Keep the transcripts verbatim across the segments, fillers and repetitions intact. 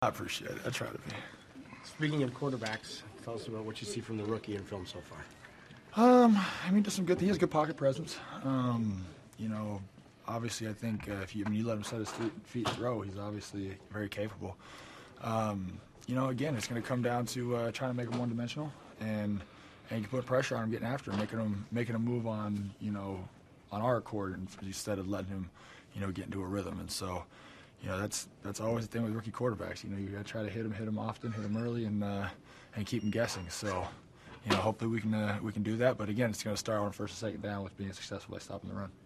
I appreciate it. I try to be. Speaking of quarterbacks, tell us about what you see from the rookie in film so far. Um, I mean, just some good. He has good pocket presence. Um, you know, obviously, I think uh, if you, I mean, you let him set his feet, feet throw, he's obviously very capable. Um, you know, again, it's going to come down to uh, trying to make him one-dimensional, and and you can put pressure on him, getting after him, making him making him move on, you know, on our accord instead of letting him, you know, get into a rhythm. And so, you know, that's that's always the thing with rookie quarterbacks. You know, you got to try to hit him, hit him often, hit him early, and uh, and keep him guessing. So, you know, hopefully we can uh, we can do that. But again, it's going to start on first and second down with being successful by stopping the run.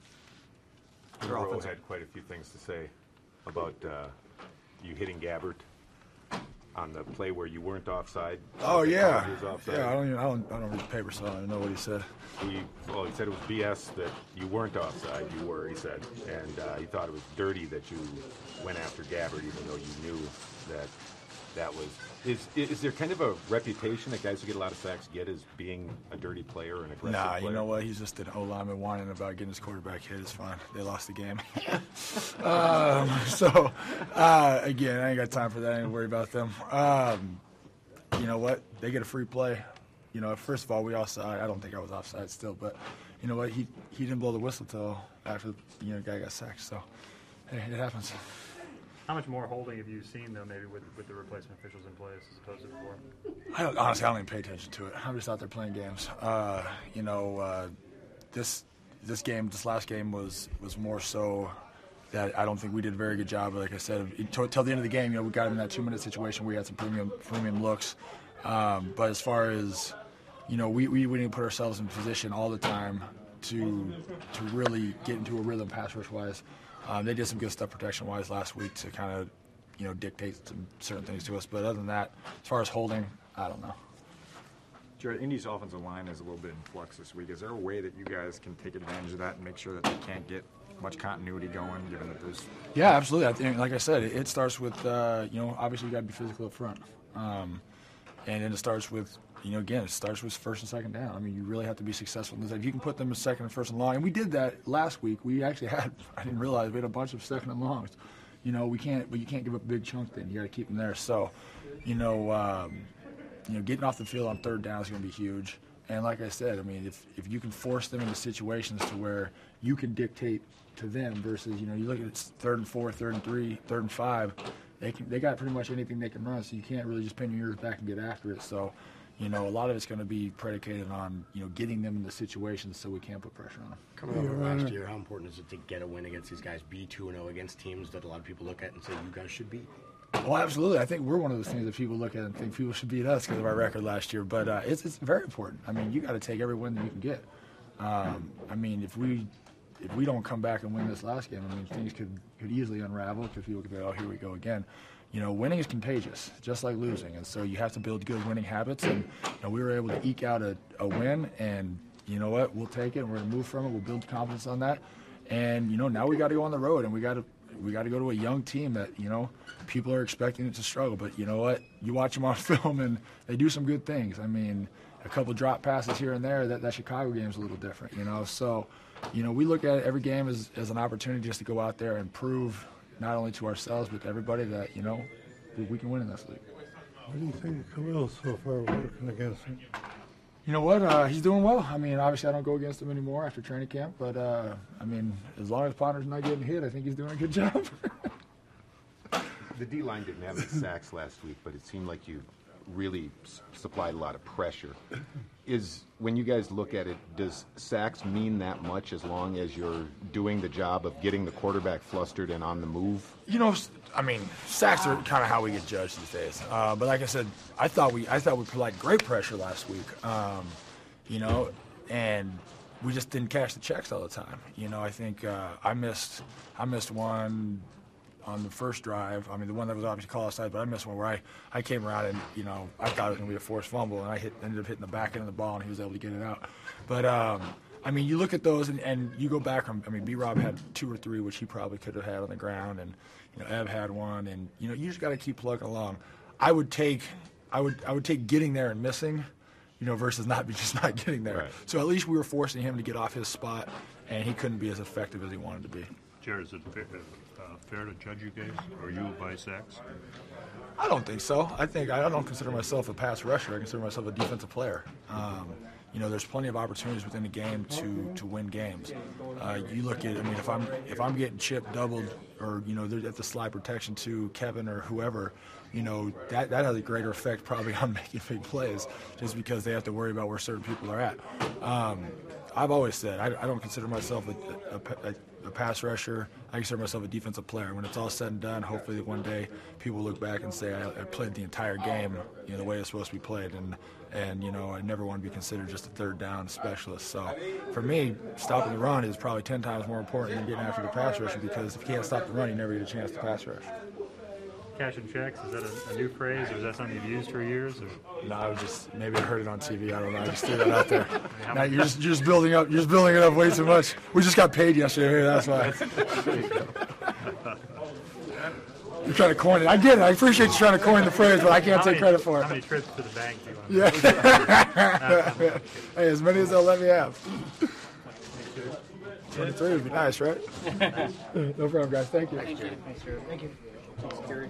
Monroe had quite a few things to say about uh, you hitting Gabbert on the play where you weren't offside. Oh yeah, offside. yeah. I don't even I don't I don't read the paper, so I don't know what he said. He well, he said it was B S that you weren't offside. You were, he said, and uh, he thought it was dirty that you went after Gabbert, even though you knew that that was. Is is there kind of a reputation that guys who get a lot of sacks get as being a dirty player and aggressive Nah, player? you know what? He's just an O-lineman whining about getting his quarterback hit. It's fine. They lost the game. um, so, uh, again, I ain't got time for that. I ain't worry about them. Um, you know what? They get a free play. You know, first of all, we offside. I don't think I was offside still, but you know what? He he didn't blow the whistle till after you know the guy got sacked. So, hey, it happens. How much more holding have you seen, though, maybe with, with the replacement officials in place as opposed to before? I don't, honestly, I don't even pay attention to it. I'm just out there playing games. Uh, you know, uh, this this game, this last game was was more so that I don't think we did a very good job. Like I said, until the end of the game, you know, we got in that two-minute situation where we had some premium premium looks. Um, but as far as, you know, we, we, we didn't put ourselves in position all the time to to really get into a rhythm pass rush-wise. Um, they did some good stuff protection-wise last week to kind of, you know, dictate some certain things to us. But other than that, as far as holding, I don't know. Jared, Indy's offensive line is a little bit in flux this week. Is there a way that you guys can take advantage of that and make sure that they can't get much continuity going, given that there's... Yeah, absolutely. I think, like I said, it, it starts with, uh, you know, obviously you got to be physical up front. Um, and then it starts with, you know, again, it starts with first and second down. I mean, you really have to be successful in this. If you can put them in second and first and long, and we did that last week. We actually had, I didn't realize, we had a bunch of second and longs. You know, we can't, but you can't give up a big chunk then. You got to keep them there. So, you know, um, you know, getting off the field on third down is going to be huge. And like I said, I mean, if, if you can force them into situations to where you can dictate to them versus, you know, you look at it's third and four, third and three, third and five, they can, they got pretty much anything they can run, so you can't really just pin your ears back and get after it. So, you know, a lot of it's going to be predicated on, you know, getting them in the situations so we can't put pressure on them. Coming over last year, how important is it to get a win against these guys, be two and oh against teams that a lot of people look at and say you guys should beat? Well, absolutely. I think we're one of those things that people look at and think people should beat us because of our record last year. But uh, it's, it's very important. I mean, you got to take every win that you can get. Um, I mean, if we if we don't come back and win this last game, I mean, things could, could easily unravel because people could be, oh, here we go again. You know, winning is contagious, just like losing. And so you have to build good winning habits. And you know, we were able to eke out a, a win. And you know what? We'll take it. And we're going to move from it. We'll build confidence on that. And, you know, now we got to go on the road. And we got to we got to go to a young team that, you know, people are expecting it to struggle. But you know what? You watch them on film, and they do some good things. I mean, a couple drop passes here and there, that, that Chicago game's a little different, you know. So, you know, we look at every game as, as an opportunity just to go out there and prove not only to ourselves but to everybody that, you know, we can win in this league. What do you think of Khalil so far working against him? You know what? Uh, he's doing well. I mean, obviously I don't go against him anymore after training camp, but, uh, I mean, as long as Potter's not getting hit, I think he's doing a good job. The D-line didn't have any sacks last week, but it seemed like you really s- supplied a lot of pressure. Is when you guys look at it, does sacks mean that much as long as you're doing the job of getting the quarterback flustered and on the move? You know, I mean, sacks are kind of how we get judged these days. Uh, but like I said, I thought we I thought we provided great pressure last week. Um, you know, and we just didn't cash the checks all the time. You know, I think uh, I missed I missed one on the first drive. I mean, the one that was obviously called offside, but I missed one where I, I came around and, you know, I thought it was going to be a forced fumble, and I hit, ended up hitting the back end of the ball, and he was able to get it out. But, um, I mean, you look at those, and, and you go back. I mean, B-Rob had two or three, which he probably could have had on the ground, and, you know, Ev had one, and, you know, you just got to keep plugging along. I would take I would, I would take getting there and missing, you know, versus not just not getting there. Right. So at least we were forcing him to get off his spot, and he couldn't be as effective as he wanted to be. Jared, is it fair, uh, uh, fair to judge you guys, or you, by sacks? I don't think so. I think I don't consider myself a pass rusher. I consider myself a defensive player. Um, you know, there's plenty of opportunities within the game to to win games. Uh, you look at, I mean, if I'm if I'm getting chipped, doubled, or you know, there's at the slide protection to Kevin or whoever, you know, that that has a greater effect probably on making big plays, just because they have to worry about where certain people are at. Um, I've always said I, I don't consider myself a, a, a, a pass rusher. I consider myself a defensive player. When it's all said and done, hopefully one day people look back and say I, I played the entire game, you know, the way it's supposed to be played, and and you know I never want to be considered just a third down specialist. So for me, stopping the run is probably ten times more important than getting after the pass rusher, because if you can't stop the run, you never get a chance to pass rush. Cash and checks, is that a, a new phrase, or is that something you've used for years? Or? No, I was just maybe I heard it on T V. I don't know. I just threw that out there. Now you're just you're just building up. You're just building it up way too much. We just got paid yesterday. That's why. You're trying to coin it. I get it. I appreciate you trying to coin the phrase, but I can't How take many- credit for How it. many trips to the bank do you want? Yeah. Hey, as many as they'll let me have. twenty-three would be nice, right? No problem, guys. Thank you. Thank you. Thank you. Thank you.